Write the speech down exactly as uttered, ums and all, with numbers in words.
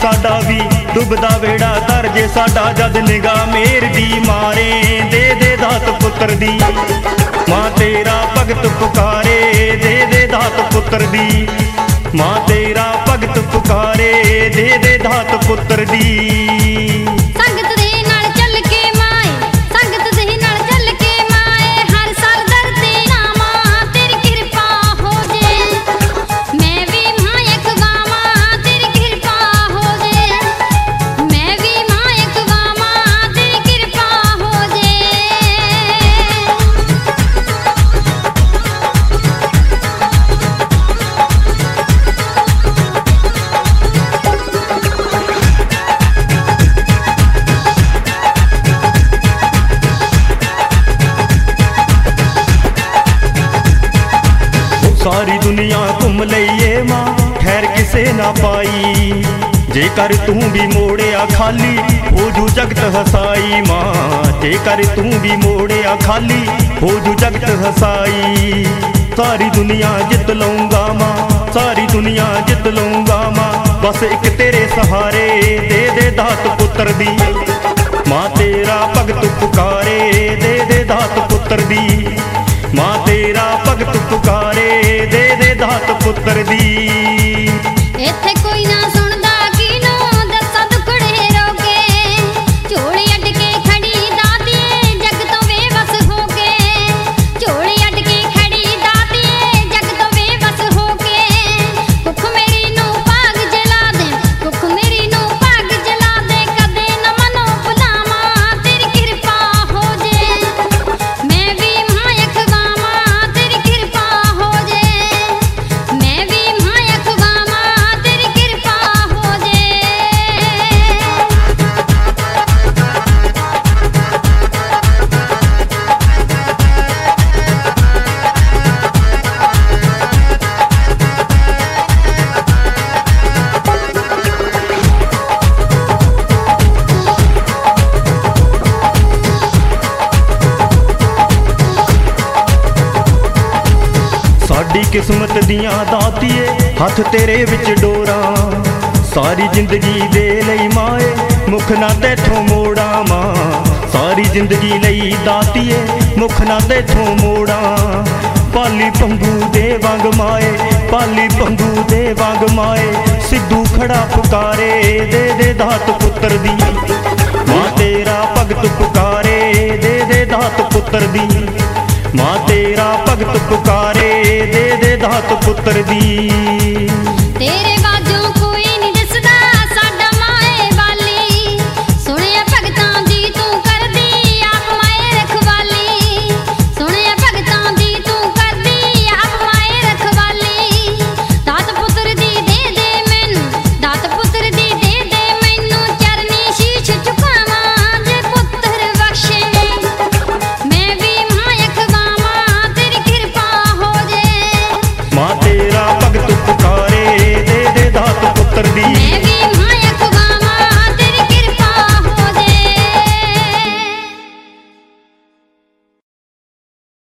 साडा भी डुबदा बेड़ा तर जे साडा जद निगाह मेर दी मारे दे दे दात पुत्र दी मां तेरा भगत पुकारे दे दे दात पुत्र दी मां तेरा भगत पुकारे दे दे दात पुत्र दी। सारी दुनिया घूम लईए मां खैर किसे ना पाई जेकर तू भी मोड़िया खाली हो जू जगत हसाई मां जेकर तू भी मोड़िया खाली हो जू जगत हसाई। सारी दुनिया जित लूंगा मां सारी दुनिया जित लूंगा मां बस एक तेरे सहारे दे दे दात पुत्र दी मां तेरा भगत पुकारे दे दे दात पुत्र दी मां तेरा भगत पुकारे दे दे दात पुत्र दी। इत्थे कोई ना सुनदा किनो दसा दुखड़े रोके झोली अड के खड़ी दातिए जग तो बेबस होके झोली अड के खड़ी दातिए जग तो बेबस होके कुख मेरी नू भाग जला दे कुख मेरी नू भाग जला दे कदे न मनो भुलावा तेरी कृपा हो जे मैं भी मायक वावा तेरी कृपा हो जे मैं भी मायक वावा तेरी कृपा हो जे। साडी किस्मत दियां दातिए हथ तेरे विच डोरा सारी जिंदगी दे लई माए मुख ना तेथों मोड़ा मां सारी जिंदगी लई दातिए मुख ना तेथों मोड़ा पाली पंगू दे वांग माए पाली पंगू दे वांग माए सिद्धू खड़ा पुकारे दे दे दात पुत्र दी मां तेरा भगत पुकारे दे दे दात पुत्र दी मां तेरा भगत पुकारे दे दे दात पुत्र दी। तेरे